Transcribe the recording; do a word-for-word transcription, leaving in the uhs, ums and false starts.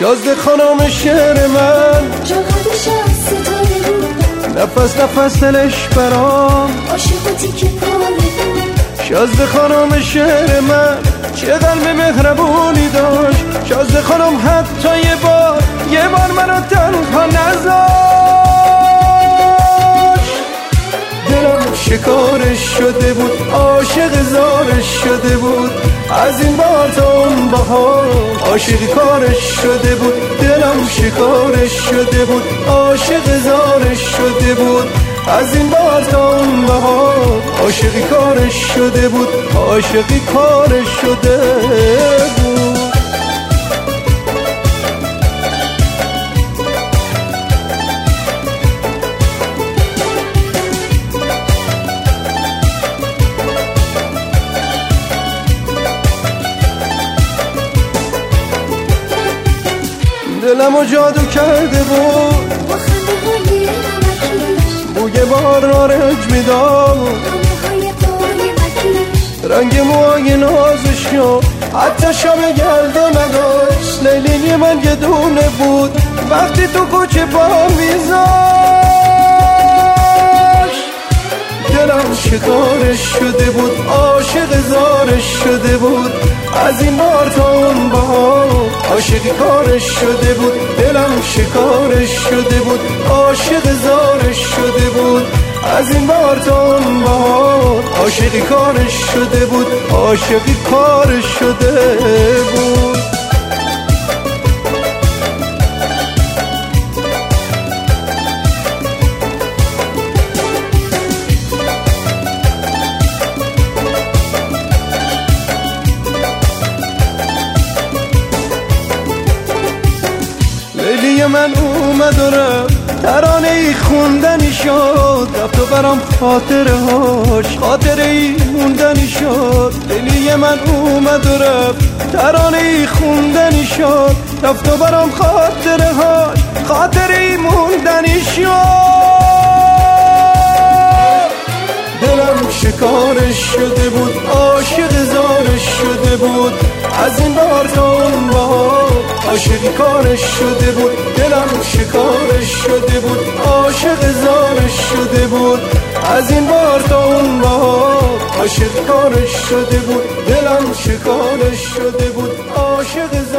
شازده خانم شعر من جاغدش از ستاره بود، نفس نفس دلش برام عاشقاتی که پاره بود. شازده خانم شعر من چه قلب مهربونی داشت. شازده خانم حتی یه بار یه بار منو تنها نذاشت. دلم شکارش شده بود، عاشق زارش شده بود. از این بار تا اون بهار عاشقی کارش شده بود. دلم شکارش شده بود، عاشق زارش شده بود. از این بار تا اون بهار عاشقی کارش شده بود. عاشقی کارش شده بود. دلمو جادو کرده بود با خنده های نمکیش، بوی بار را رنج میداد. نامه های پای مکیش، رنگ موهای نازش یا حتی شب گرده نداشت. لیلی من یه دونه بود وقتی تو کوچه پا میذاشت. دلم شکارش شده بود، عاشق زارش شده بود. از این بار تا اون بهار عاشقی کارش شده بود. دلم شکارش شده بود، عاشق زارش شده بود. از این بار تا اون بهار عاشقی کارش شده بود. عاشقی کارش شده بود. لیلی من اومد و رفت، ترانه ای خوندنی شد. رفت و برام خاطره هاش، خاطره ای موندنی شد. لیلی من اومد و رفت، ترانه ای خوندنی شد. رفت و برام خاطره هاش، خاطره ای موندنی شد. دلم شکارش شده بود، عاشق زارش شده بود. از این بار تا اون بهار عاشقی کارش شده بود. دلم شکارش شده بود، عاشق زارش شده بود. از این بار تا اون بهار عاشقی کارش شده بود. دلم شکارش شده بود، عاشق